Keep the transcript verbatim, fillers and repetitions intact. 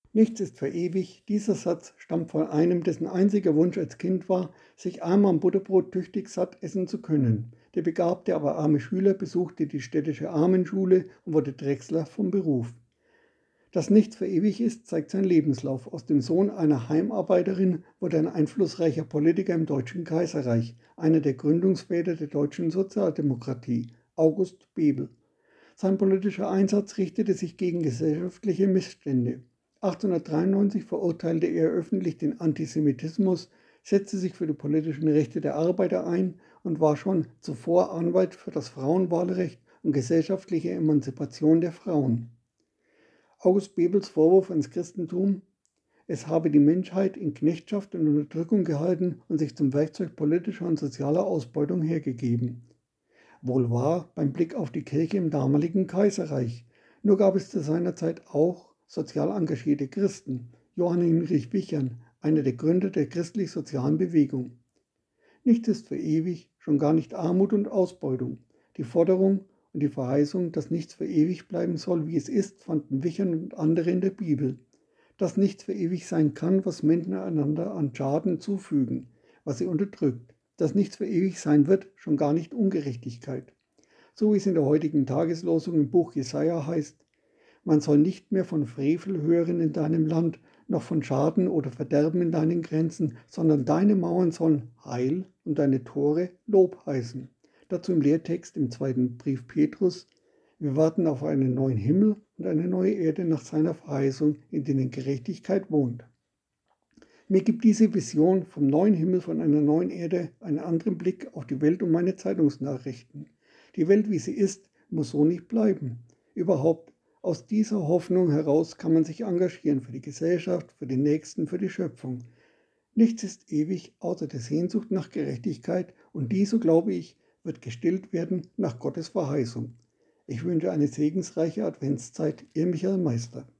Nichts ist für ewig. Dieser Satz stammt von einem, dessen einziger Wunsch als Kind war, sich einmal am Butterbrot tüchtig satt essen zu können. Der begabte, aber arme Schüler besuchte die städtische Armenschule und wurde Drechsler vom Beruf. Dass nichts für ewig ist, zeigt sein Lebenslauf. Aus dem Sohn einer Heimarbeiterin wurde ein einflussreicher Politiker im Deutschen Kaiserreich, einer der Gründungsväter der deutschen Sozialdemokratie, August Bebel. Sein politischer Einsatz richtete sich gegen gesellschaftliche Missstände. achtzehnhundertdreiundneunzig verurteilte er öffentlich den Antisemitismus, setzte sich für die politischen Rechte der Arbeiter ein und war schon zuvor Anwalt für das Frauenwahlrecht und gesellschaftliche Emanzipation der Frauen. August Bebels Vorwurf ans Christentum: Es habe die Menschheit in Knechtschaft und Unterdrückung gehalten und sich zum Werkzeug politischer und sozialer Ausbeutung hergegeben. Wohl wahr beim Blick auf die Kirche im damaligen Kaiserreich. Nur gab es zu seiner Zeit auch sozial engagierte Christen. Johann Hinrich Wichern, einer der Gründer der christlich-sozialen Bewegung. Nichts ist für ewig, schon gar nicht Armut und Ausbeutung. Die Forderung und die Verheißung, dass nichts für ewig bleiben soll, wie es ist, fanden Wichern und andere in der Bibel. Dass nichts für ewig sein kann, was Menschen einander an Schaden zufügen, was sie unterdrückt. Dass nichts für ewig sein wird, schon gar nicht Ungerechtigkeit. So wie es in der heutigen Tageslosung im Buch Jesaja heißt: Man soll nicht mehr von Frevel hören in deinem Land, noch von Schaden oder Verderben in deinen Grenzen, sondern deine Mauern sollen Heil und deine Tore Lob heißen. Dazu im Lehrtext im zweiten Brief Petrus: Wir warten auf einen neuen Himmel und eine neue Erde nach seiner Verheißung, in denen Gerechtigkeit wohnt. Mir gibt diese Vision vom neuen Himmel, von einer neuen Erde, einen anderen Blick auf die Welt und meine Zeitungsnachrichten. Die Welt, wie sie ist, muss so nicht bleiben. Überhaupt, aus dieser Hoffnung heraus kann man sich engagieren für die Gesellschaft, für den Nächsten, für die Schöpfung. Nichts ist ewig, außer der Sehnsucht nach Gerechtigkeit, und die, so glaube ich, wird gestillt werden nach Gottes Verheißung. Ich wünsche eine segensreiche Adventszeit, Ihr Michael Meister.